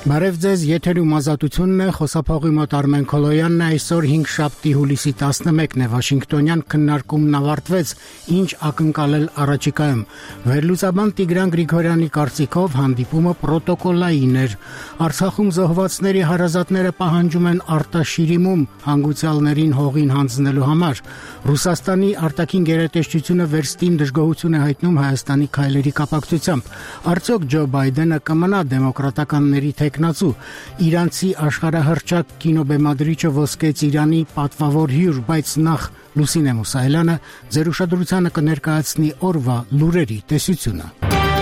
Բարև ձեզ, եթերում ազատությունն է, խոսափողի մոտ Արմեն Քոլոյանն է, այսօր 5 հուլիսի 11-ն է, Վաշինգտոնյան քննարկումն ավարտվեց, ինչ ակնկալել առաջիկայում։ Վերլուծաբան Տիգրան Գրիգորյանի կարծիքով հանդիպումը պրոտոկոլային էր։ Արցախում զոհվածների հարազատները պահանջում են արտաշիրիմում հանգուցյալներին հողին հանձնելու համար։ Ռուսաստանի արտաքին գերատեսչությունը վերստին դժգոհություն է հայտնում Հայաստանի քայլերի կապակցությամբ։ Արդյոք Ջո Բայդենը կմնա դեմոկրատականների թեկնածու։ Իրանցի աշխարհահռչակ կինոբեմադրիչը ոսկեց Իրանի պատվավոր հյուր, բայց նախ Լուսինե Մուսայելյանը ձեր ուշադրությանը կներկայացնի օրվա լուրերի տեսությունը։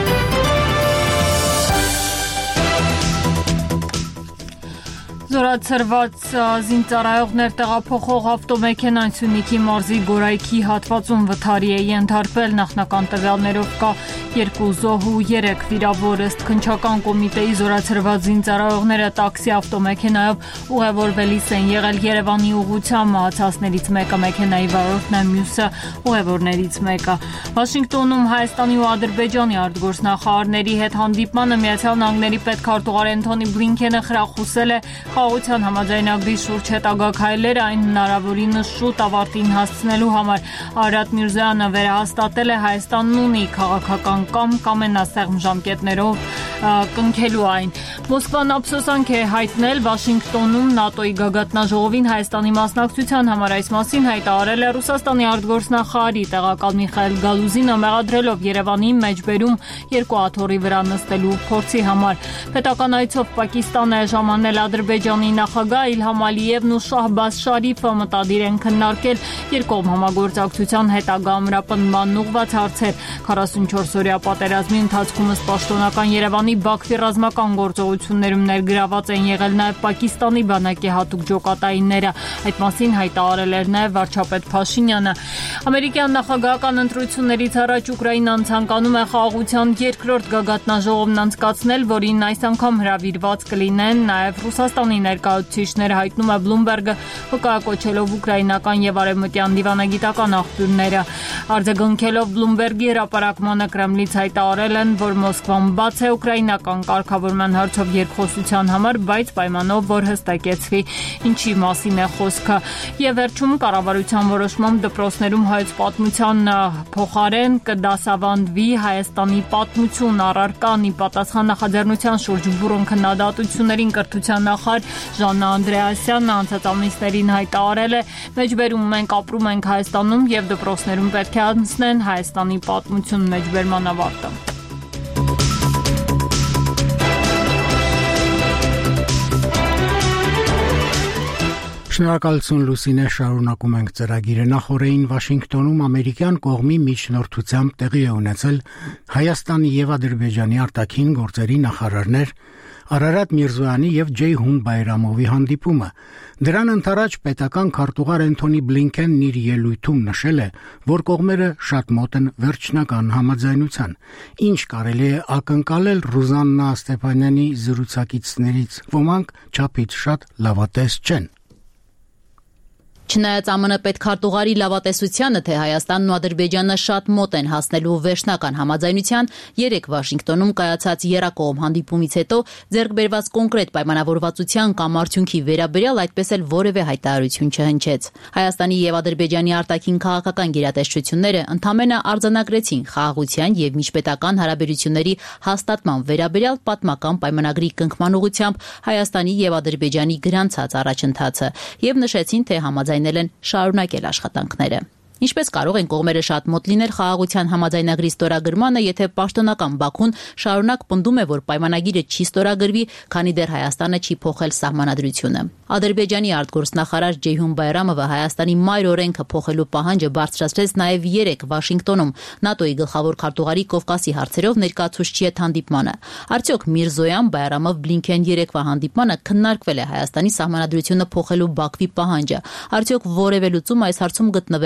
Զորացրված զինծառայողներ տեղափոխող ավտոմեքենան Սյունիքի մարզի Գորայքի հատվածում վթարի է ենթարկվել, նախնական տվյալներով կա 2 զոհ ու 3 վիրավոր, ըստ քննչական կոմիտեի զորացրված զինծառայողները տաքսի ավտոմեքենայով ուղևորվելիս են եղել Երևանի ուղղությամբ, մահացածներից մեկը մեքենայի վարորդն է, մյուսը ուղևորներից մեկը։ Վաշինգտոնում Հայաստանի ու Ադրբեջանի արտգործնախարարների հետ հանդիպմանը Միացյալ Նահանգների պետքարտուղար Էնթոնի Բլինքենը խրախուսել է խաղաղության համաձայնագրի շուրջ հետագա քայլերը այն հնարավորինս շուտ ավարտին հասցնելու համար։ Արարատ Միրզոյանը վերահաստատել է Հայաստանն ունի քաղաքական կամ կամենասեղմ ժամկետներով կնքելու այն։ Մոսկվան ափսոսանք է հայտնել Վաշինգտոնում ՆԱՏՕ-ի գագաթնաժողովին Հայաստանի մասնակցության համար, այս մասին հայտարարել է Ռուսաստանի արտգործնախարարի տեղակալ Միխայել Գալուզինը, մեղադրելով Երևանի մեջբերում 2 աթոռի վրա նստելու փորձի համար։ Պետական այցով Պակիստան է ժամանել Ադրբեջանի նախագահ Իլհամ Ալիևն ու Շահբազ Շարիֆը մտադիր են քննարկել երկկողմ համագործակցության հետագա ամրապնդման ուղղված հարցեր։ 44-օրյա պատերազմի ընթացքում ըստ պաշտոնական Երևանի Բաքվի ռազմական գործողություններում ներգրաված են եղել նաև Պակիստանի բանակի հատուկ ջոկատայինները։ Այդ մասին հայտարարել էր նաև վարչապետ Փաշինյանը։ Ամերիկյան նախագահական ընտրություններից առաջ Ուկրաինան ցանկանում է խաղաղության երկրորդ գագաթնաժողովն անցկացնել, որին այս անգամ հրավիրված կլինեն նաև Ռուսաստանի ներկայացուցիչները, հայտնում է Բլումբերգը, վկայակոչելով ուկրաինական եւ արևմտյան դիվանագիտական աղբյուրները։ Արձագանքելով Բլումբերգի հրապարակմանը Կրեմլից հայտարարել են, որ Մոսկվան բաց է ուկրաինական կարգավորման հարցով երկխոսության համար, բայց պայմանով, որ հստակեցվի ինչի մասին է խոսքը։ Եվ վերջում կառավարության որոշմամբ դպրոցներում հայոց պատմության փոխարեն կդասավանդվի Հայաստանի պատմություն, առարկան ի պատասխան նախաձեռնության շուրջ բուռն քննադատություններին կրթության նախարար Ժաննա Անդրեասյանը անցած ամիսներին հայտարարել է. «Մեջբերում մենք ապրում ենք Հայաստանում եւ դպրոցներում պետք է անցնեն Հայաստանի պատմություն», մեջբերման ավարտը։ Շնորհակալություն Լուսինե, շարունակում ենք ծրագիրը։ Նախորդին Վաշինգտոնում ամերիկյան կողմի միջնորդությամբ տեղի է ունեցել Հայաստանի եւ Ադրբեջանի արտաքին գործերի նախարարներ Արարատ Միրզոյանի եւ Ջեյհուն Բայրամովի հանդիպումը։ Դրան ընդառաջ պետական քարտուղար Էնթոնի Բլինքենն իր ելույթում նշել է, որ կողմերը շատ մոտ են վերջնական համաձայնության։ Ինչ կարելի է ակնկալել Ռուզաննա Ստեփանյանի զրուցակիցներից, ոմանք չափից շատ լավատես չեն։ Չնայած ԱՄՆ պետքարտուղարի լավատեսությանը, թե Հայաստանն ու Ադրբեջանը շատ մոտ են հասնելու վերջնական համաձայնության, երեկ Վաշինգտոնում կայացած եռակողմ հանդիպումից հետո ձեռք բերված կոնկրետ պայմանավորվածության կամ արդյունքի վերաբերյալ այդպես էլ որևէ հայտարարություն չհնչեց։ Հայաստանի եւ Ադրբեջանի արտաքին քաղաքական գերատեսչությունները ընդամենը արձանագրեցին խաղաղության եւ միջպետական հարաբերությունների հաստատման վերաբերյալ պատմական պայմանագրի կնքման ուղղությամբ Հայաստանի եւ Ադրբեջանի գրանցած առաջընթացը եւ նշեցին, թե համաձայնել են շարունակել աշխատանքները։ Ինչպես կարող են կողմերը շատ մոտ լինել խաղաղության համաձայնագրի ստորագրմանը, եթե պաշտոնական Բաքուն շարունակ պնդում է, որ պայմանագիրը չի ստորագրվի, քանի դեռ Հայաստանը չի փոխել սահմանադրությունը։ Ադրբեջանի արտգործնախարար Ջեյհուն Բայրամովը Հայաստանի մայր օրենքը փոխելու պահանջը բարձրացրեց նաև երեկ Վաշինգտոնում ՆԱՏՕ-ի գլխավոր քարտուղարի Կովկասի հարցերով ներկայացուցչի հետ հանդիպմանը։ Արդյոք Միրզոյան, Բայրամով, Բլինքեն երեկվա հանդիպմանը քննարկվել է Հայաստանի սահմանադրությունը փոխելու Բաքվի պահանջը։ Արդյոք որևէ լուծում այս հարցում գտնվել է, թե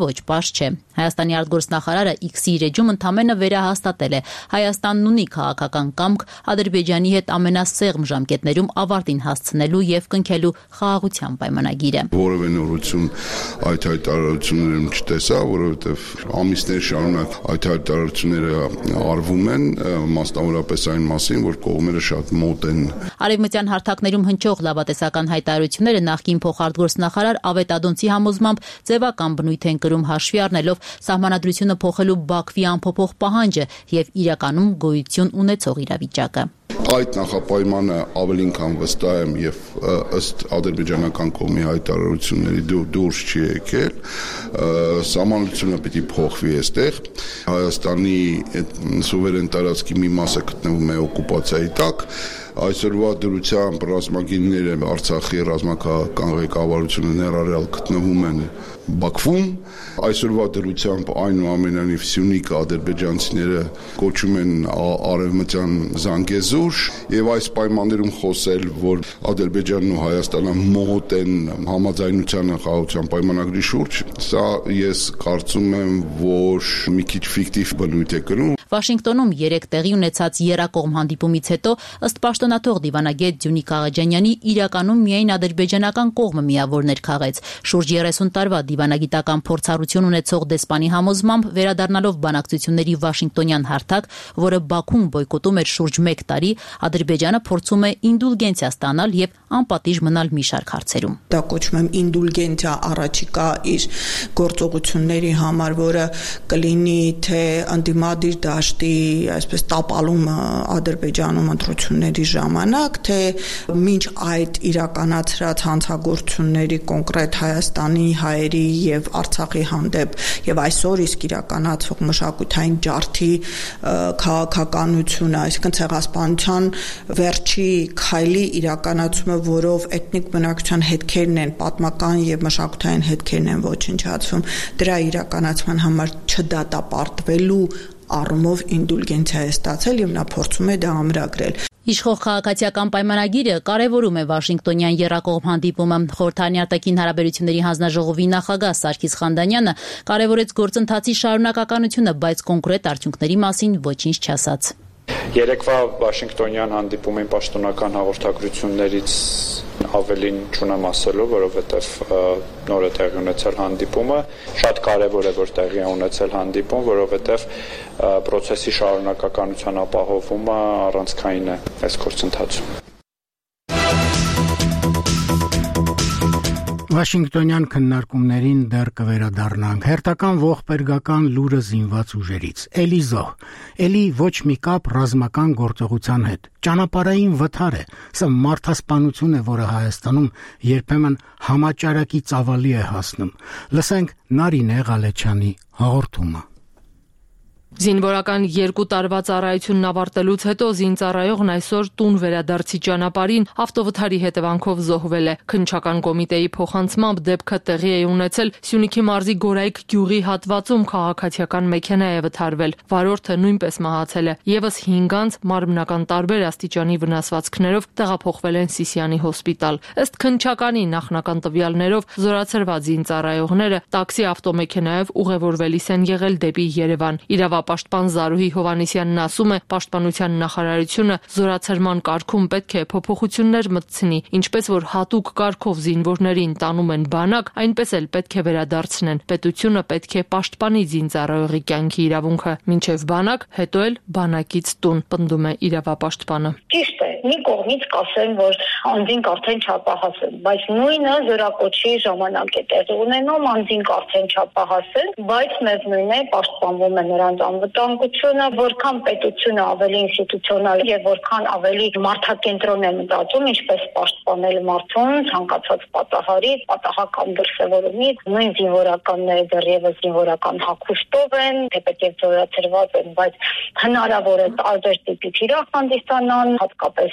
ոչ պարզ չէ։ Հայաստանի արտգործնախարարը X-ի իր էջում ընդամենը վերահաստատել է Հայաստանն ունի քաղաքական կամք Ադրբեջանի հետ ամենասեղմ ժամկետներում ավարտին հասցնելու եւ կնքելու խաղաղության պայմանագիրը։ Որևէ նորություն այդ հայտարարություններում չտեսա, որովհետեւ ամիսներ շարունակ այդ հայտարարությունները արվում են, մասնավորապես այն մասին, որ կողմերը շատ մոտ են։ Արևմտյան հարթակներում հնչող լավատեսական հայտարարությունները նախկին փոխարտգործնախարար Ավետ Ադոնցի համոզմամբ ձևական բնույթ են կրում հաշվի առնելով սահմանադրությունը փոխելու Բաքվի անփոփոխ պահանջը եւ իրականում գոյություն ունեցող իրավիճակը։ Այդ նախապայմանը ավելին քան վստահ եմ եւ ըստ ադրբեջանական կողմի հայտարարությունների դուրս չի եկել, սահմանությունը պիտի փոխվի այստեղ։ Հայաստանի սուվերեն տարածքի մի մասը գտնվում է օկուպացիայի տակ։ Այսօրվա դրությամբ ռազմագինները Արցախի ռազմական ղեկավարությունը ներառյալ գտնվում են Բաքվում։ Այսօրվա դրությամբ այնուամենայնիվ Սյունիք ադրբեջանցիները կոչում են արևմտյան Զանգեզուր եւ այս պայմաններում խոսել, որ Ադրբեջանն ու Հայաստանը մոտ են համաձայնությանը խաղաղության պայմանագրի շուրջ, սա ես կարծում եմ, որ մի քիչ ֆիկտիվ բնույթ է կրում։ Վաշինգտոնում 3 տեղի ունեցած եռակողմ հանդիպումից հետո ըստ պաշտոնաթող դիվանագետ Ձյունիկ Աղաջանյանի իրականում միայն ադրբեջանական կողմը միավորներ քաղեց։ Շուրջ 30 տարվա դիվանագիտական փորձառություն ունեցող դեսպանի համոզմամբ վերադառնալով բանակցությունների Վաշինգտոնյան հարթակ, որը Բաքուն բոյկոտում էր շուրջ 1 տարի, Ադրբեջանը փորձում է ինդուլգենցիա ստանալ եւ անպատիժ մնալ մի շարք հարցերում։ Դա կոչվում է ինդուլգենցիա առաջիկա իր գործողությունների համար, որը կլինի թե ընդդիմադիր դաշտի այսպես տապալումը Ադրբեջանում ընտրությունների ժամանակ, թե մինչ այդ իրականացրած հանցագործությունների կոնկրետ Հայաստանի, հայերի եւ Արցախի հանդեպ եւ այսօր իսկ իրականացվող մշակութային ջարդի քաղաքականությունը, այսինքն ցեղասպանության վերջի քայլի իրականացումը, որով էթնիկ բնակչության հետքերն են, պատմական եւ մշակութային հետքերն են ոչնչացվում, դրա իրականացման համար չդատապարտվելու առումով ինդուլգենցիա է ստացել եւ նա փորձում է դա ամրագրել։ Իշխող քաղաքացիական պայմանագիրը կարևորում է Վաշինգտոնյան եռակողմ հանդիպումը։ Խորհրդարանի արտաքին հարաբերությունների հանձնաժողովի նախագահ Սարգիս Խանդանյանը կարևորեց գործընթացի շարունակականությունը, բայց կոնկրետ արդյունքների մասին ոչինչ չասաց։ Երեկվա Վաշինգտոնյան հանդիպումին պաշտոնական հաղորդագրություններից ավելին չունեմ ասելու, որովհետև նոր է տեղի ունեցել հանդիպումը, շատ կարևոր է, որ տեղի է ունեցել հանդիպում, որովհետև պրոցեսի շարունակականության ապահովումը առանցքային է այս գործընթացում։ Վաշինգտոնյան քննարկումներին դեռ կվերադառնանք։ Հերթական ողբերգական լուրը զինված ուժերից։ Էլիզո։ Էլի ոչ մի կապ ռազմական գործողության հետ։ Ճանապարհային վթար է։ Սա մարդասպանություն է, որը Հայաստանում երբեմն համաճարակի ծավալի է հասնում։ Լսենք Նարինե Ղալեչյանի հաղորդումը։ Զինվորական 2 տարվա ծառայությունն ավարտելուց հետո զինծառայողն այսօր տուն վերադարձի ճանապարհին ավտովթարի հետևանքով զոհվել է։ Քննչական կոմիտեի փոխանցմամբ դեպքը տեղի է ունեցել Սյունիքի մարզի Գորայք գյուղի հատվածում քաղաքացիական մեքենա է վթարվել։ Վարորդը նույնպես մահացել է։ Եվս 5 անձ մարմնական տարբեր աստիճանի վնասվածքներով տեղափոխվել են Սիսիանի հոսպիտալ։ Ըստ քննչականի նախնական տվյալներով զորացրված զինծառայողները տաքսի ավտոմեքենայով ուղևորվելիս են եղել դեպի Երևան։ Պաշտպան Զարուհի Հովանեսյանն ասում է, Պաշտպանության նախարարությունը զորացրման կարգում պետք է փոփոխություններ մտցնի, ինչպես որ հատուկ կարգով զինվորներին տանում են բանակ, այնպես էլ պետք է վերադարձնեն։ Պետությունը պետք է պաշտպանի զինծառայողի կյանքի իրավունքը, մինչև բանակ, հետո էլ բանակից տուն, պնդում է իրավապաշտպանը։ Ճիշտ է, մի կողմից կասեն, որ անձինք արդեն չափահաս են, բայց նույնը զորակոչի ժամանակ է տեղի ունենում, անձինք արդեն չափահաս են, բայց մեզ նույն է պաշտպանվում է նրանց անվտանգությունը, որքան պետությունը ավելի ինստիտուցիոնալ եւ որքան ավելի մարդակենտրոն է մտածում, ինչպես պաշտպանել մարդուն ցանկացած պատահարից, պատահական դրսևորումից, նույն զինվորականները դեռևս զինվորական հագուստով են, թեպետ եւ զորացրված են, բայց հնարավոր է տարբեր տիպի թիրախ հանդիսանան, հատկապես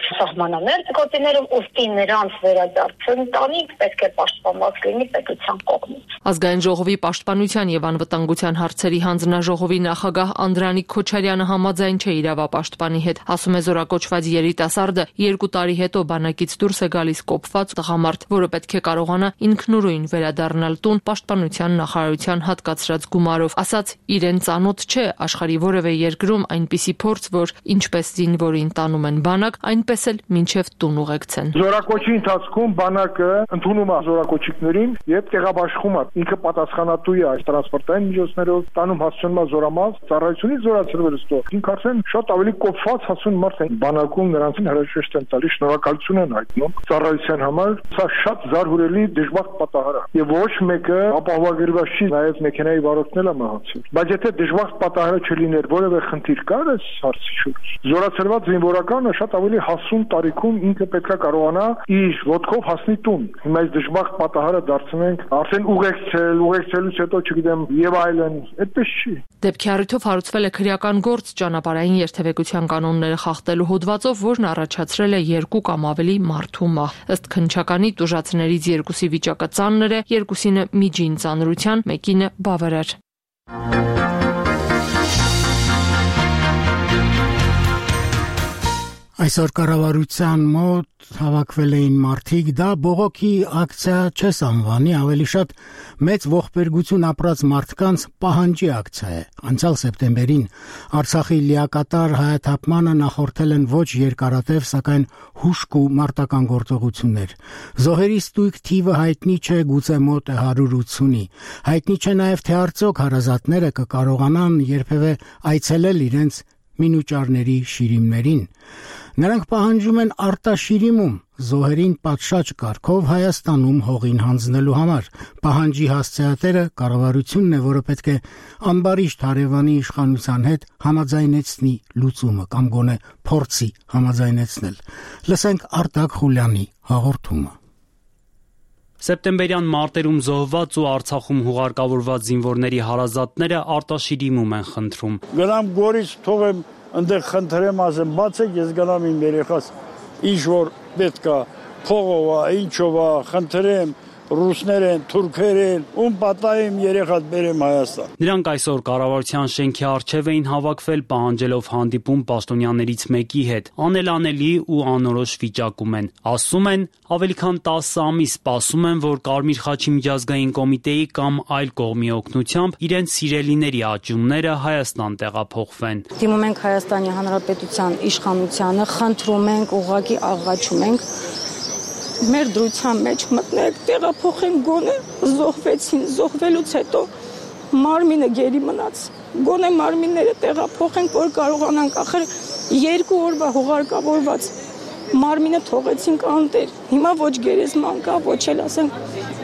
սահմանամերձ գոտիներում, ուստի նրանց վերադարձը ընտանիք պետք է պաշտպանված լինի պետության կողմից։ Ազգային ժողովի պաշտպանության եւ անվտանգության հարցերի հանձնաժողովի նախագահ Անդրանիկ Քոչարյանը համաձայն չէ իրավապաշտպանի հետ, ասում է զորակոչված երիտասարդը 2 տարի հետո բանակից դուրս է գալիս կոփված տղամարդ, որը պետք է կարողանա ինքնուրույն վերադառնալ տուն պաշտպանության նախարարության հատկացրած գումարով, ասաց իրեն ծանոթ չէ աշխարհի որևէ երկրում այնպիսի փորձ, որ ինչպես զինվորին տանում են բանակ, այնպես էլ մինչև տուն ուղեկցեն։ Զորակոչի ընթացքում բանակը ընդունում է զորակոչիկներին եւ տեղաբաշխում է, ինքը պատասխանատու է այս տրանսպորտային միջոցներով, տանում հասցնում է զորամաս, ծառայությունից զորացրվել ստո։ Ինք արդեն շատ ավելի կոփված հասուն մարդ է, բանակում նրանցին հրաժեշտ են տալիս, շնորհակալություն են հայտնում ծառայության համար, սա շատ զարհուրելի դժբախտ պատահար է եւ ոչ մեկը ապահովագրված չի, նաեւ մեքենայի վարորդն էլ է մահացել։ Բայց եթե դժբախտ պատահարը չլիներ, որևէ խնդիր կար այս հարցի շուրջ, զորացրված զինվորականը շատ ավելի հասուն տարիքում ինքը պետքա կարողանա իր ոտքով հասնի տուն։ Հիմա այս դժբախտ պատահարը դարձնենք արդեն ուղեկցելուց հետո չգիտեմ եւ այլն, այդպես չի։ Դեպքի առիթով հարուցվել է քրեական գործ ճանապարհային երթևեկության կանոնները խախտելու հոդվածով, որն առաջացրել է 2 կամ ավելի մարդու մահ։ Ըստ քննչականի տուժածներից 2-ի վիճակը ծանր է, 2-ինը միջին ծանրության, 1-ինը բավարար։ Այսօր կառավարության մոտ հավաքվել էին մարդիկ, դա բողոքի ակցիա չես անվանի, ավելի շատ մեծ ողբերգություն ապրած մարդկանց պահանջի ակցիա է։ Անցյալ սեպտեմբերին Արցախի լիակատար հայաթափմանը նախորդել են ոչ երկարատև, սակայն հուժկ ու մարտական գործողություններ։ Զոհերի ստույգ թիվը հայտնի չէ, գուցե մոտ է 180-ի։ Հայտնի չէ նաև թե արդյոք հարազատները կկարողանան երբևէ այցելել իրենց մինուճարների շիրիմներին։ Նրանք պահանջում են արտաշիրիմում զոհերին պատշաճ կարգով Հայաստանում հողին հանձնելու համար։ Պահանջի հասցեատերը կառավարությունն է, որը պետք է ամբարիշտ հարևանի իշխանության հետ համաձայնեցնի լուծումը կամ գոնե փորձի համաձայնեցնել։ Լսենք Արտակ Խուլյանի հաղորդումը։ Սեպտեմբերյան մարտերում զոհված ու Արցախում հուղարկավորված զինվորների հարազատները արտաշիրիմում են խնդրում։ Գնամ Գորից թողեմ ընդեղ խնդրեմ ասեմ, բացեք ես գնամ իմ երեխաս, ինչ որ պետք է, փողով է, ինչով է, խնդրեմ, ռուսներ են, թուրքեր են, ում պատահեմ երեխաս բերեմ Հայաստան։ Նրանք այսօր կառավարության շենքի առջև էին հավաքվել պահանջելով հանդիպում պաշտոնյաներից մեկի հետ, անելանելի ու անորոշ վիճակում են։ Ասում են, ավելի քան 10 ամիս սպասում են, որ Կարմիր խաչի միջազգային կոմիտեի կամ այլ կողմի օգնությամբ իրենց սիրելիների աճյունները Հայաստան տեղափոխվեն։ Դիմում ենք Հայաստանի Հանրապետության իշխանությանը, խնդրում ենք, ուղղակի աղաչում ենք մեր դրության մեջ մտնեք, տեղափոխենք գոնե զոհվեցին, զոհվելուց հետո մարմինը գերի մնաց, գոնե մարմինները տեղափոխենք, որ կարողանանք, ախր 2 օրվա հուղարկավորված մարմինը թողեցինք անտեր, հիմա ոչ գերեզման կա, ոչ էլ ասենք,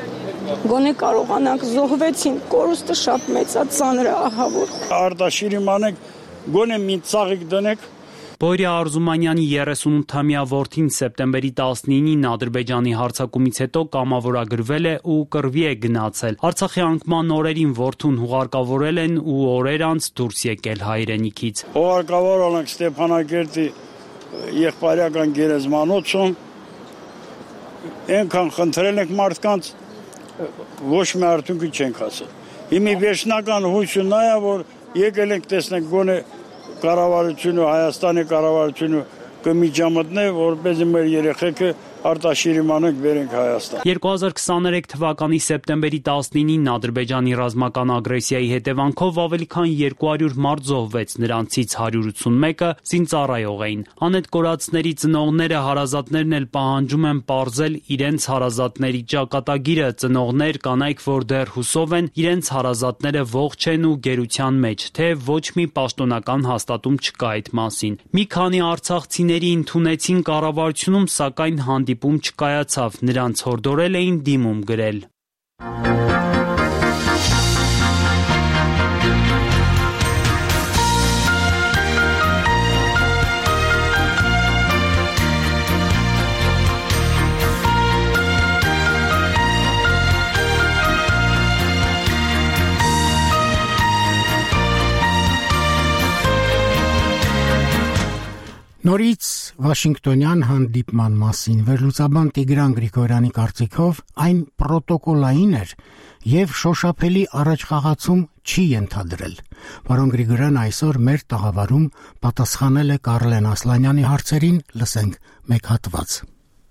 գոնե կարողանանք, զոհվեցին, կորուստը շատ մեծ է, ծանր է, ահավոր։ Արտաշիրիմ անենք, գոնե մի ծաղիկ դնեք։ Բոյրյա Արզումանյանի 38-ամյա որդին սեպտեմբերի 19-ին Ադրբեջանի հարձակումից հետո կամավորագրվել է ու կռվի է գնացել։ Արցախի անկման օրերին որդուն հուղարկավորել են ու օրեր անց դուրս եկել հայրենիքից։ Հուղարկավորել ենք Ստեփանակերտի եղբայրական գերեզմանոցում, այնքան խնդրել ենք մարդկանց, ոչ մի արդյունքի չենք հասել։ Հիմի վերջնական հույսը նա է, որ եկել ենք տեսնենք գոնե կառավարությունը, Հայաստանի կառավարությունը կմիջամտնե, որպեսզի մեր երեխեքը արտաշիրիմանենք վերենք Հայաստան։ 2023 թվականի սեպտեմբերի 19-ին Ադրբեջանի ռազմական ագրեսիայի հետևանքով ավելի քան 200 մարդ զոհվեց, նրանցից 181-ը զինծառայող էին։ Անետ կորածների ծնողները, հարազատներն էլ պահանջում են պարզել իրենց հարազատների ճակատագիրը, ծնողներ, կանայք, որ դեռ հուսով են, իրենց հարազատները ողջ են ու գերության մեջ, թե ոչ մի պաշտոնական հաստատում չկա այդ մասին։ Մի քանի արցախցիների ընդունեցին կառավարությունում, սակայն հանդիպում չկայացավ, նրանց հորդորել էին դիմում գրել։ Նորից Վաշինգտոնյան հանդիպման մասին վերլուծաբան Տիգրան Գրիգորյանի կարծիքով այն պրոտոկոլային էր եւ շոշափելի առաջխաղացում չի ենթադրել։ Պարոն Գրիգորյանը այսօր մեր տաղավարում պատասխանել է Կարլեն Ասլանյանի հարցերին, լսենք մեկ հատված։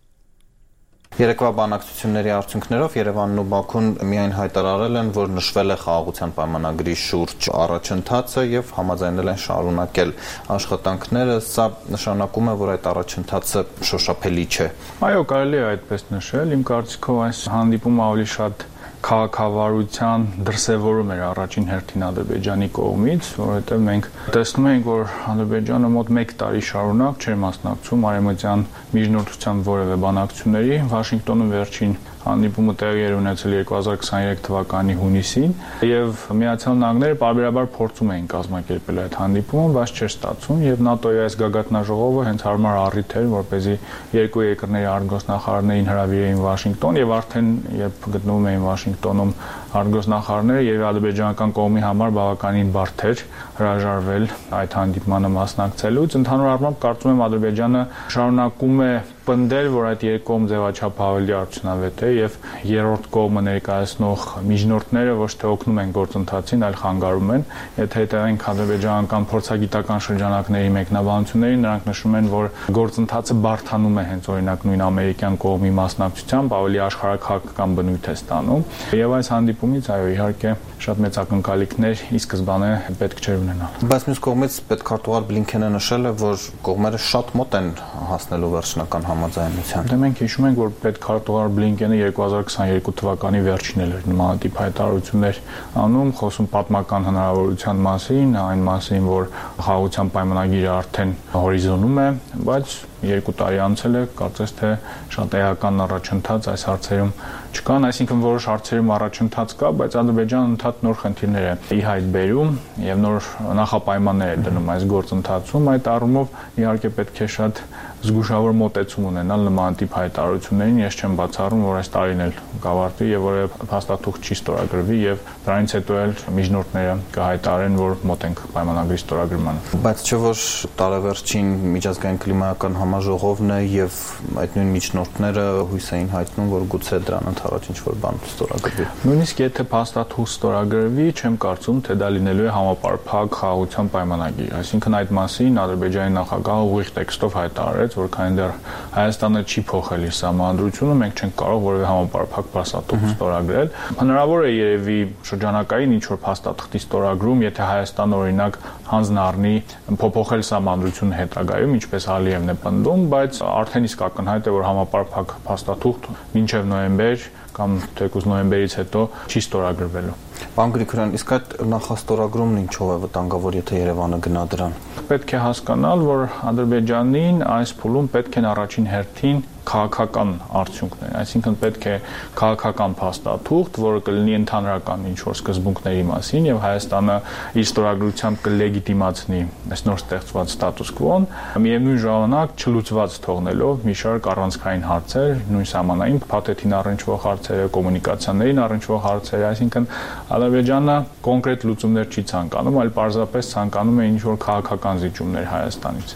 Երեկվա բանակցությունների արդյունքներով Երևանն ու Բաքուն միայն հայտարարել են, որ նշվել է խաղաղության պայմանագրի շուրջ առաջընթացը եւ համաձայնել են շարունակել աշխատանքները։ Սա նշանակում է, որ այդ առաջընթացը շոշափելի չէ։ Այո, կարելի է այդպես նշել։ Իմ կարծիքով այս հանդիպումը ավելի շատ քաղաքավարության դրսևորում էր առաջին հերթին Ադրբեջանի կողմից, որովհետև մենք տեսնում ենք, որ Ադրբեջանը մոտ 1 տարի շարունակ չէր մասնակցում արևմտյան միջնորդության որևէ բանակցությունների։ Վաշինգտոնում վերջին հանդիպումը տեղի էր ունեցել 2023 թվականի հունիսին եւ Միացյալ Նահանգները պարբերաբար փորձում էին կազմակերպել այդ հանդիպումը, բայց չէր ստացվում եւ ՆԱՏՕ-ի այս գագաթնաժողովը հենց հարմար առիթ էր, որպեսզի երկու երկրների արտգործնախարարներին հրավիրեին Վաշինգտոն եւ արդեն երբ գտնվում էին Վաշինգտոնում արտգործնախարարները եւ ադրբեջանական կողմի համար բավականին բարդ էր հրաժարվել այդ հանդիպմանը մասնակցելուց։ Ընդհանուր առմամբ կարծում եմ Ադրբեջանը շարունակում է պնդել, որ այդ երկկողմ ձևաչափը ավելի արդյունավետ է եւ երրորդ կողմը ներկայացնող միջնորդները ոչ թե օգնում են գործընթացին, այլ խանգարում են։ Եթե հետևենք ադրբեջանական փորձագիտական շրջանակների մեկնաբանություններին, նրանք նշում են, որ գործընթացը բարդանում է հենց օրինակ նույն ամերիկյան կողմի մասնակցությամբ, ավելի աշխարհաքաղաքական բնույթ է ստանում։ Եվ այս հանդիպումից այո, իհարկե շատ մեծ ակնկալիքներ ի սկզբանե պետք չէր ունենալ։ Բայց մյուս կողմից պետքարտուղար Բլինքենը նշել է, որ կողմերը շատ մոտ են հասնելու վերջնական համաձայնության։ Դե մենք հիշում ենք, որ պետքարտուղար Բլինքենը 2022 թվականի վերջին էր նմանատիպ հայտարարություններ անում, խոսում պատմական հնարավորության մասին, այն մասին, որ խաղաղության պայմանագիրը արդեն հորիզոնում է, բայց 2 տարի անցել է, կարծես թե շատ էական առաջընթաց այս հարցերում չկան, այսինքն որոշ հարցերում առաջընթաց կա, բայց Ադրբեջանը ընդհանուր նոր խնդիրներ է ի հայտ բերում եւ նոր նախապայմաններ է դնում այս գործընթացում։ Այդ առումով իհարկե պետք է շատ զգուշավոր մոտեցում ունենալ նմանատիպ հայտարարություններին։ Ես չեմ բացառում, որ այս տարին էլ կավարտվի եւ որևէ փաստաթուղթ չի ստորագրվի եւ դրանից հետո էլ միջնորդները կհայտարարեն, որ մոտ ենք պայմանագրի ստորագրմանը։ Բայց չէ՞ որ տարեվերջին միջազգային կլիմայական համաժողովն է եւ այդ նույն միջնորդները հույս էին հայտնում, որ գուցե դրան ընդառաջ ինչ-որ բան ստորագրվի։ Նույնիսկ եթե փաստաթուղթ ստորագրվի, չեմ կարծում, թե դա լինելու է համապարփակ խաղաղության պայմանագիր։ Այսինքն այդ մասին Ադրբեջանի նախագահը ուղիղ տեքստով հայտարարեց, որ քանի դեռ Հայաստանը չի փոխել իր սահմանադրությունը, մենք չենք կարող որևէ համապարփակ փաստաթուղթ ստորագրել։ Հնարավոր է երևի շրջանակային ինչ-որ փաստաթղթի ստորագրում, եթե Հայաստանը օրինակ հանձն առնի փոփոխել սահմանադրությունը հետագայում, ինչպես Ալիևն է պնդում, բայց արդեն իսկ ակնհայտ է, որ համապարփակ փաստաթուղթ մինչև նոյեմբեր կամ թեկուզ նոյեմբերից հետո չի ստորագրվելու։ Պարոն Գրիգորյան, իսկ այդ նախաստորագրումն ինչով է վտանգավոր, եթե Երևանը գնա դրան։ Պետք է հասկանալ, որ Ադրբեջանին այս փուլում պետք են առաջին հերթին քաղաքական արդյունքներ, այսինքն պետք է քաղաքական փաստաթուղթ, որը կլինի ընդհանրական ինչ-որ սկզբունքների մասին եւ Հայաստանը իր ստորագրությամբ կլեգիտիմացնի այս նոր ստեղծված ստատուս կվոն, միևնույն ժամանակ չլուծված թողնելով մի շարք առանցքային հարցեր, նույն սահմանային փաթեթին առնչվող հարցերը, կոմունիկացիաներին առնչվող հարցերը, այսինքն Ադրբեջանը կոնկրետ լուծումներ չի ցանկանում, այլ պարզապես ցանկանում է ինչ-որ քաղաքական զիջումներ Հայաստանից։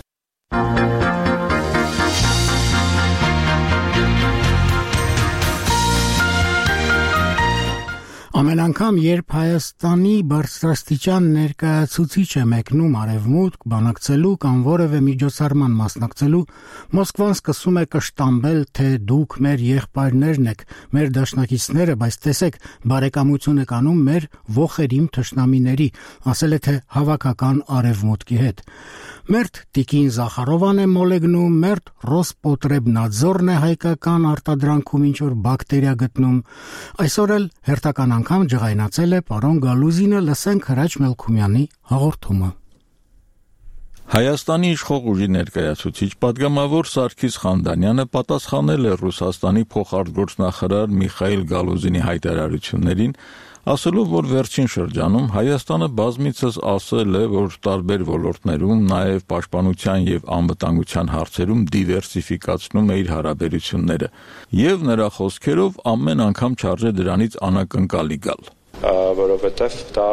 Ամեն անգամ, երբ Հայաստանի բարձրաստիճան ներկայացուցիչը մեկնում արևմուտք բանակցելու կամ որևէ միջոցառման մասնակցելու, Մոսկվան սկսում է կշտամբել, թե դուք մեր եղբայրներն եք, մեր դաշնակիցները, բայց տեսեք, բարեկամություն եք անում մեր ոխերիմ թշնամիների, ասել է թե հավաքական արևմուտքի հետ։ Մերթ Տիկին Զախարովան է մոլեգնում, մերթ Ռոսպոտրեբնadzորն է հայկական արտադրանքում ինչ-որ բակտերիա գտնում։ Այսօր էլ հերթական անգամ ջղայնացել է պարոն Գալուզինը, լսենք Հրաչ Մելքումյանի հաղորդումը։ Հայաստանի իշխող ուժի ներկայացուցիչ պատգամավոր Սարգիս Խանդանյանը պատասխանել է Ռուսաստանի փոխարտգործնախարար Միխայիլ Գալուզինի հայտարարություններին, ասելով, որ վերջին շրջանում Հայաստանը բազմիցս ասել է, որ տարբեր ոլորտներում, նաև պաշտպանության եւ անվտանգության հարցերում դիվերսիֆիկացնում է իր հարաբերությունները, եւ նրա խոսքերով ամեն անգամ չարժե դրանից անակնկալի գալ։ որովհետև դա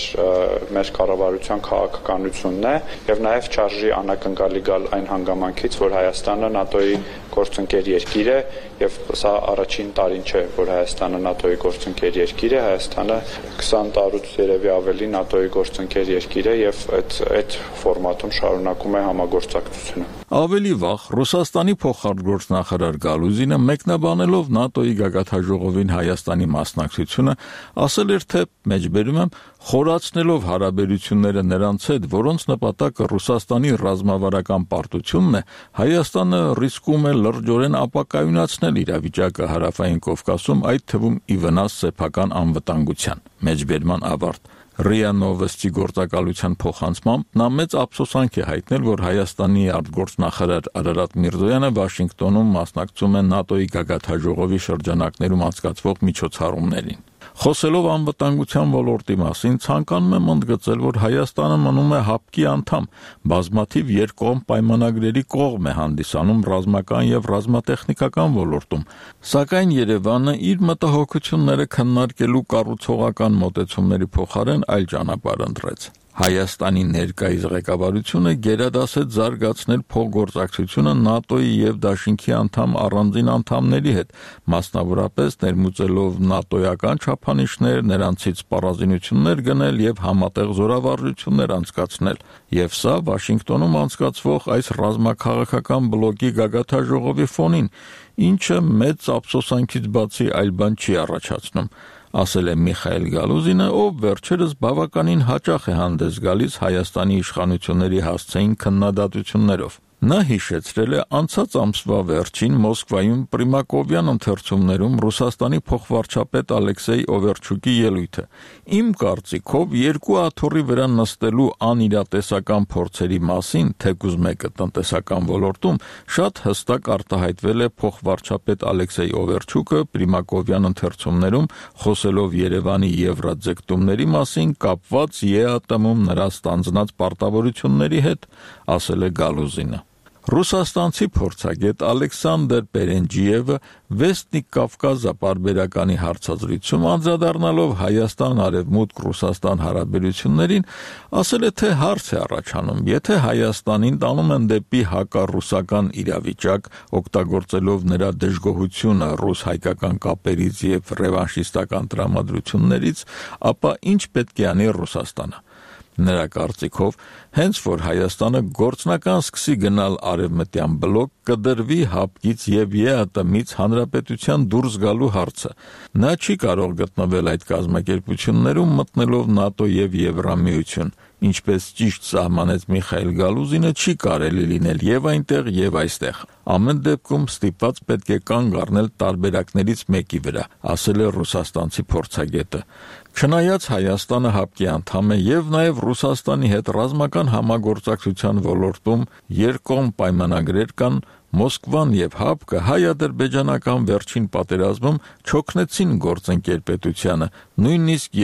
մեր կառավարության քաղաքականությունն է եւ նաեւ չարժի անակնկալի գալ այն հանգամանքից, որ Հայաստանը ՆԱՏՕ-ի գործընկեր երկիր է եւ սա առաջին տարին չէ, որ Հայաստանը ՆԱՏՕ-ի գործընկեր երկիր է, Հայաստանը 20 տարուց երևի ավելի ՆԱՏՕ-ի գործընկեր երկիր է եւ այդ ֆորմատում շարունակում է համագործակցությունը։ Ավելի վաղ Ռուսաստանի փոխարտգործնախարար Գալուզինը մեկնաբանելով ՆԱՏՕ-ի գագաթնաժողովին Հայաստանի մասնակցությունը ասել էր, թե մեջբերում եմ խորացնելով հարաբերությունները նրանց հետ, որոնց նպատակը Ռուսաստանի ռազմավարական պարտությունն է, Հայաստանը ռիսկում է լրջորեն ապակայունացնել իրավիճակը Հարավային Կովկասում, այդ թվում ի վնաս սեփական անվտանգության։ Մեջբերման ավարտ։ ՌԻԱ Նովոստի գործակալության փոխանցմամբ նա մեծ ափսոսանք է հայտնել, որ Հայաստանի արտգործնախարար Արարատ Միրզոյանը Վաշինգտոնում մասնակցում է ՆԱՏՕ-ի գագաթնաժողովի շրջանակներում անցկացվող միջոցառումներին։ Խոսելով անվտանգության ոլորտի մասին, ցանկանում եմ ընդգծել, որ Հայաստանը մնում է ՀԱՊԿ-ի անդամ, բազմաթիվ երկկողմ պայմանագրերի կողմ է հանդիսանում ռազմական եւ ռազմատեխնիկական ոլորտում, սակայն Երևանը իր մտահոգությունները քննարկելու կառուցողական մոտեցումների փոխարեն այլ ճանապարհ ընտրեց։ Հայաստանի ներկայիս ղեկավարությունը գերադասեց զարգացնել փոխգործակցությունը ՆԱՏՕ-ի եւ Դաշինքի անդամ առանձին անդամների հետ, մասնավորապես ներմուծելով ՆԱՏՕ-ական չափանիշներ, նրանցից սպառազինություններ գնել եւ համատեղ զորավարժություններ անցկացնել, եւ սա Վաշինգտոնում անցկացվող այս ռազմաքաղաքական բլոկի գագաթնաժողովի ֆոնին, ինչը մեծ ափսոսանքից բացի այլ բան չի առաջացնում, ասել է Միխայել Գալուզինը, ով վերջերս բավականին հաճախ է հանդես գալիս Հայաստանի իշխանությունների հասցեին քննադատություններով։ Նա հիշեցրել է անցած ամսվա վերջին Մոսկվայում Պրիմակովյան ընթերցումներում Ռուսաստանի փոխվարչապետ Ալեքսեյ Օվերչուկի ելույթը։ Իմ կարծիքով երկու աթոռի վրա նստելու անիրատեսական փորձերի մասին, թեկուզ մեկը տնտեսական ոլորտում, շատ հստակ արտահայտվել է փոխվարչապետ Ալեքսեյ Օվերչուկը Պրիմակովյան ընթերցումներում, խոսելով Երևանի եվրաձգտումների մասին կապված ԵԱՏՄ-ում նրա ստանձնած պարտավորությունների հետ, ասել է Գալուզինը։ Ռուսաստանցի փորձագետ Ալեքսանդր Պերենջիևը Վեստնիկ Կավկազա պարբերականի հարցազրույցում անդրադառնալով Հայաստան-Արևմուտք-Ռուսաստան հարաբերություններին ասել է, թե հարց է առաջանում, եթե Հայաստանին տանում են դեպի հակառուսական իրավիճակ, օգտագործելով նրա դժգոհությունը ռուս-հայկական կապերից եւ ռևանշիստական տրամադրություններից, ապա ինչ պետք է անի Ռուսաստանը։ Նրա կարծիքով, հենց որ Հայաստանը գործնական սկսի գնալ արևմտյան բլոկ, կդրվի ՀԱՊԿ-ից եւ ԵԱՏՄ-ից հանրապետության դուրս գալու հարցը։ Նա չի կարող գտնվել այդ կազմակերպություններում մտնելով ՆԱՏՕ եւ Եվրամիություն, ինչպես ճիշտ սահմանեց Միխայել Գալուզինը, չի կարելի լինել եւ այնտեղ եւ այստեղ։ Ամեն դեպքում ստիպված պետք է կանգ առնել տարբերակներից մեկի վրա, ասել է ռուսաստանցի փորձագետը։ Չնայած Հայաստանը ՀԱՊԿ-ի անդամ է եւ նաեւ Ռուսաստանի հետ ռազմական համագործակցության ոլորտում երկկողմ պայմանագրեր կան, Մոսկվան եւ ՀԱՊԿ-ը հայ-ադրբեջանական վերջին պատերազմում չօգնեցին գործընկերպետությանը, նույնիսկ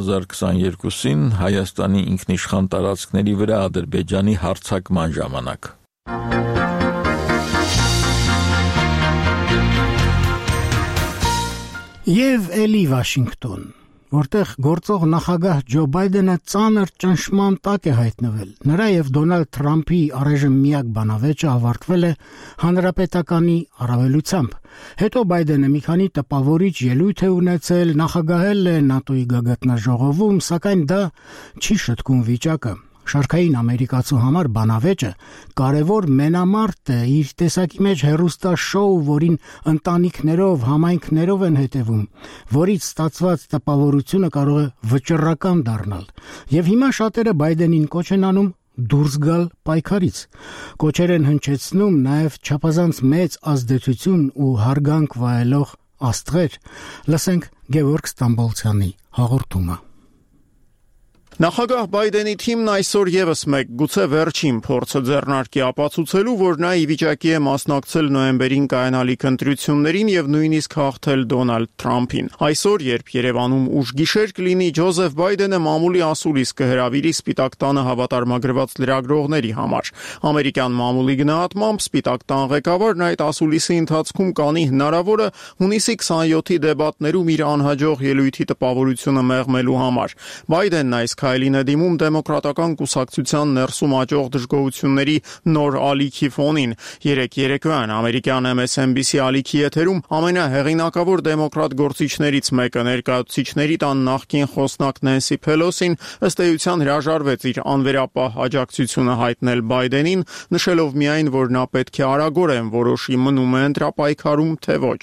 2022-ին Հայաստանի ինքնիշխան տարածքների վրա Ադրբեջանի հարձակման ժամանակ։ Եվ էլի Վաշինգտոն, որտեղ գործող նախագահ Ջո Բայդենը ծանր ճնշման տակ է հայտնվել։ Նրա եւ Դոնալդ Թրամփի առայժմ միակ բանավեճը ավարտվել է հանրապետականի առավելությամբ։ Հետո Բայդենը մի քանի տպավորիչ ելույթ է ունեցել, նախագահել է ՆԱՏՕ-ի գագաթնաժողովում, սակայն դա չի շտկում վիճակը։ Շարքային ամերիկացու համար բանավեճը կարևոր մենամարտ է իր տեսակի մեջ հեռուստաշոու, որին ընտանիքներով, համայնքներով են հետևում, որից ստացված տպավորությունը կարող է վճռական դառնալ։ Եվ հիմա շատերը Բայդենին կոչ են անում դուրս գալ պայքարից։ Կոչեր են հնչեցնում նաև չափազանց մեծ ազդեցություն ու հարգանք վայելող աստղեր։ Լսենք Գևորգ Ստամբոլցյանի հաղորդումը։ Նախագահ Բայդենի թիմն այսօր եւս մեկ գուցե վերջին փորձը ձեռնարկի ապացուցելու, որ նա ի վիճակի է մասնակցել նոյեմբերին կայանալիք ընտրություններին եւ նույնիսկ հաղթել Դոնալդ Թրամփին։ Այսօր, երբ Երևանում ուշգիշեր կլինի, Ջոզեֆ Բայդենը մամուլի ասուլիս կհրավիրի Սպիտակ տանը հավատարմագրված լրագրողների համար։ Ամերիկյան մամուլի գնահատմամբ Սպիտակ տան ղեկավարն այդ ասուլիսի ընթացքում կանի հնարավորը հունիսի 27-ի դեբատներում իր անհաջող ելույթի տպավորությունը մեղմելու համար։ Բայդենն այս քայլին է դիմում դեմոկրատական կուսակցության ներսում աճող դժգոհությունների նոր ալիքի ֆոնին։ Երեկ երեկոյան ամերիկյան MSNBC ալիքի եթերում ամենահեղինակավոր դեմոկրատ գործիչներից մեկը ներկայացուցիչների տան նախկին խոսնակ Նենսի Փելոսին ըստ էության հրաժարվեց իր անվերապահ աջակցությունը հայտնել Բայդենին, նշելով միայն, որ նա պետք է արագորեն որոշի մնում է ընտրապայքարում, թե ոչ։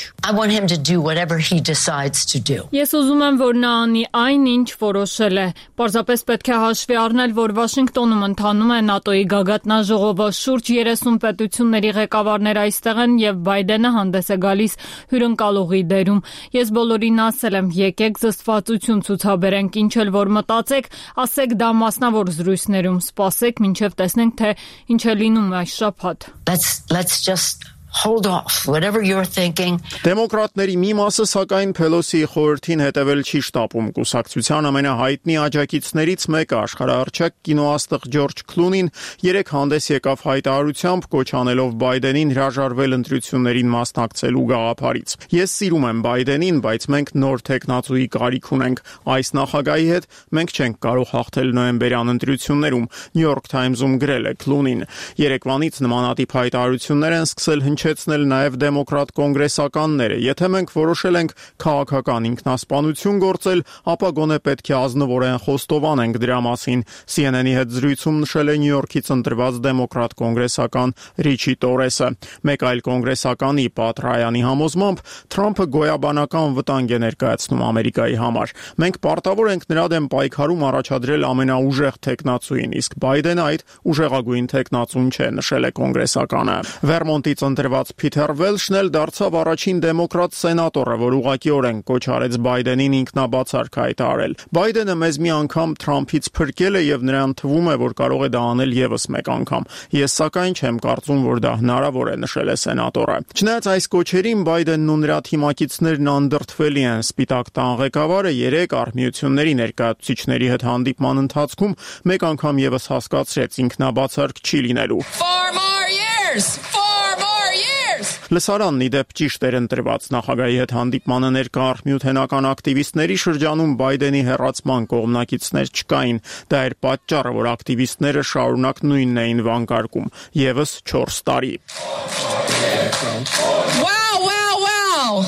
Ես ուզում եմ, որ նա անի այն, ինչ որոշել է։ Պարզապես պետք է հաշվի առնել, որ Վաշինգտոնում ընթանում է ՆԱՏՕ-ի գագաթնաժողովը, շուրջ 30 պետությունների ղեկավարներ այստեղ են եւ Բայդենը հանդես է գալիս հյուրընկալողի դերում։ Ես բոլորին ասել եմ, եկեք զսպվածություն ցուցաբերենք, ինչ էլ որ մտածեք, ասեք դա մասնավոր զրույցներում, սպասեք, մինչեւ տեսնենք, թե ինչ է լինում այս շաբաթ։ Let's just hold off whatever you're thinking. Դեմոկրատների մի մասը սակայն Փելոսիի խորհրդին հետևել չի շտապում։ Կուսակցության ամենահայտնի աջակիցներից մեկը աշխարհահռչակ կինոաստղ Ջորջ Քլունին երեք հանդես եկավ հայտարարությամբ, կոչ անելով Բայդենին հրաժարվել ընտրություններին մասնակցելու գաղափարից։ Ես սիրում եմ Բայդենին, բայց մենք նոր տեխնացուի կարիք ունենք։ Այս նախագահի հետ մենք չենք կարող հաղթել նոյեմբերյան ընտրություններում, New York Times-ում գրել է Քլունին։ Երեկվանից նմանատիպ հայտարարություններ են սկսել հնչեցնել նաև դեմոկրատ կոնգրեսականները։ Եթե մենք որոշել ենք քաղաքական ինքնասպանություն գործել, ապա գոնե պետք է ազնվորեն խոստովանենք դրա մասին, CNN-ի հետ զրույցում նշել է Նյու Յորքից ընտրված դեմոկրատ կոնգրեսական Ռիչի Տորեսը։ Մեկ այլ կոնգրեսականի Պատ Ռայանի համոզմամբ Թրամփը գոյաբանական վտանգ է ներկայացնում Ամերիկայի համար։ Մենք պարտավոր ենք նրա դեմ պայքարում առաջադրել ամենաուժեղ տեխնացուին, իսկ Բայդենը այդ ուժեղագույն տեխնացուն չէ, նշել է կոնգրեսականը։ Վերմոնտից ընտրված Փիթեր Վելշն էլ դարձավ առաջին դեմոկրատ սենատորը, որ ուղղակիորեն կոչ արեց Բայդենին ինքնաբացարք հայտարարել։ Բայդենը մեզ մի անգամ Թրամփից փրկել է եւ նրան թվում է, որ կարող է դա անել եւս մեկ անգամ։ Ես սակայն չեմ կարծում, որ դա հնարավոր է, նշել է սենատորը։ Չնայած այս կոչերին Բայդենն ու նրա թիմակիցներն անդրդվելի են։ Սպիտակ տան ղեկավարը երեք արհմիությունների ներկայացուցիչների հետ հանդիպման ընթացքում մեկ անգամ եւս հասկացրեց ինքնաբացարք չի լինելու։ Լսարանն ի դեպ ճիշտ էր ընտրված նախագահի հետ հանդիպմանը ներկա արհմիութենական ակտիվիստների շրջանում Բայդենի հեռացման կողմնակիցներ չկային։ Դա էր պատճառը, որ ակտիվիստները շարունակ նույնն էին վանկարկում։ Եվս 4 տարի։ Wow!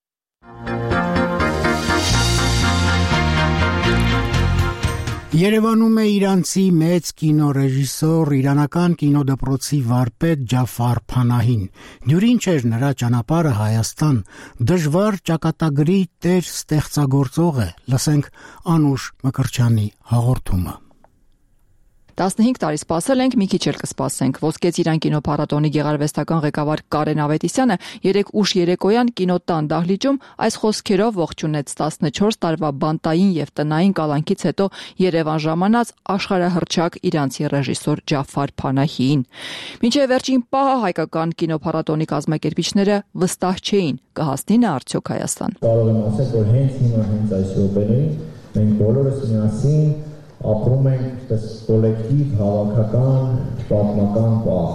Երևանում է իրանցի մեծ կինոռեժիսոր, իրանական կինոդպրոցի վարպետ Ջաֆար Փանահին։ Դյուրին չէր նրա ճանապարհը Հայաստան, դժվար ճակատագրի տեր ստեղծագործող է։ Լսենք Անուշ Մկրչյանի հաղորդումը։ 15 տարի սպասել ենք, մի քիչ էլ կսպասենք։ Ոսկե ծիրան կինոփառատոնի գեղարվեստական ղեկավար Կարեն Ավետիսյանը երեկ ուշ երեկոյան կինոտան դահլիճում այս խոսքերով ողջունեց 14 տարվա բանտային եւ տնային կալանքից հետո Երևան ժամանած աշխարհահռչակ իրանցի ռեժիսոր Ջաֆար Փանահիին։ Մինչև վերջին պահը հայկական կինոփառատոնի կազմակերպիչները վստահ չէին կհասնի նա արդյոք Հայաստան։ Կարող եմ ասել, որ հենց հիմա հենց այս րոպեներին մենք բոլորս միասին ապրում ենք կոլեկտիվ հավաքական պատմական պահ։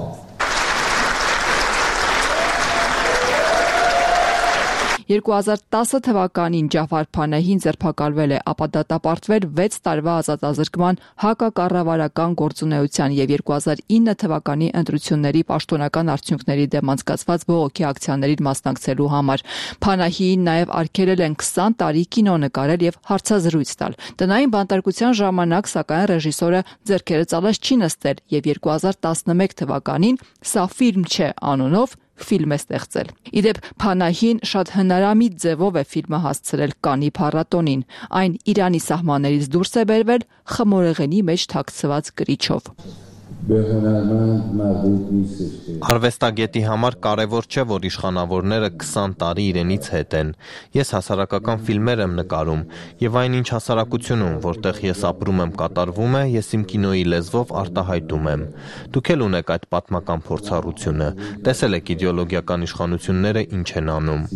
2010 թվականին Ջաֆար Փանահին ձերբակալվել է, ապա դատապարտվել 6 տարվա ազատազրկման հակակառավարական գործունեության եւ 2009 թվականի ընտրությունների պաշտոնական արդյունքների դեմ անցկացված բողոքի ակցիաներին մասնակցելու համար։ Փանահին նաեւ արգելել են 20 տարի կինո նկարել եւ հարցազրույց տալ։ Տնային բանտարկության ժամանակ սակայն ռեժիսորը ձեռքերը ծալած չի նստել եւ 2011 թվականին «Սա ֆիլմ չէ» անունով ֆիլմ է ստեղծել։ Իդեպ Փանահին շատ հնարամիտ ձևով է ֆիլմը հասցրել Կանի փառատոնին։ Այն Իրանի սահմաններից դուրս է բերվել խմորեղենի մեջ թաքցված կրիչով։ Արվեստագետի համար կարևոր չէ, որ իշխանավորները 20 տարի իրենից հետ են։ Ես հասարակական ֆիլմեր եմ նկարում, եւ այն ինչ հասարակությունում, որտեղ ես ապրում եմ, կատարվում է, ես իմ կինոյի լեզվով արտահայտում եմ։ Դուք էլ ունեք այդ պատմական փորձառությունը, տեսել եք իդեոլոգիական իշխանությունները ինչ են անում։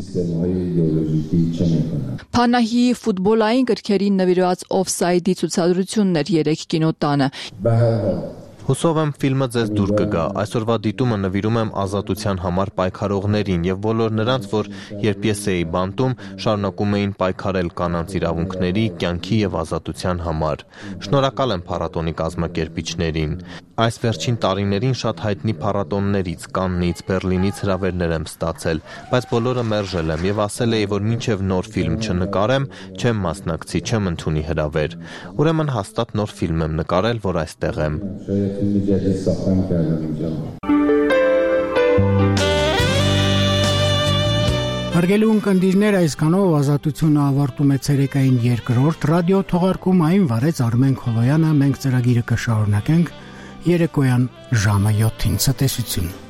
Փանահի ֆուտբոլային գրքերին նվիրված օֆսայդի ցուցադրությունն էր 3 կինոտանը։ Հուսով եմ ֆիլմը ձեզ դուր կգա։ Այսօրվա դիտումը նվիրում եմ ազատության համար պայքարողներին եւ բոլոր նրանց, որ երբ ես էի բանտում, շարունակում էին պայքարել կանանց իրավունքների, կյանքի եւ ազատության համար։ Շնորհակալ եմ փառատոնի կազմակերպիչներին։ Այս վերջին տարիներին շատ հայտնի փառատոններից, Կաննից, Բերլինից հրավերներ եմ ստացել, բայց բոլորը մերժել եմ եւ ասել էի, որ մինչեւ նոր ֆիլմ չնկարեմ, չեմ մասնակցի, չեմ ընդունի հրավեր։ Ուրեմն հաստատ նոր ֆիլմ եմ նկարել, որ այստեղ եմ։ Հարգելի ունկնդիրներ, այսքանով ազատությունը ավարտում է ցերեկային երկրորդ ռադիո թողարկումային վարեց Արմեն Քոլոյանը, մենք ծրագիրը կշարունակենք երեկոյան ժամը 7-ին ցտեսություն։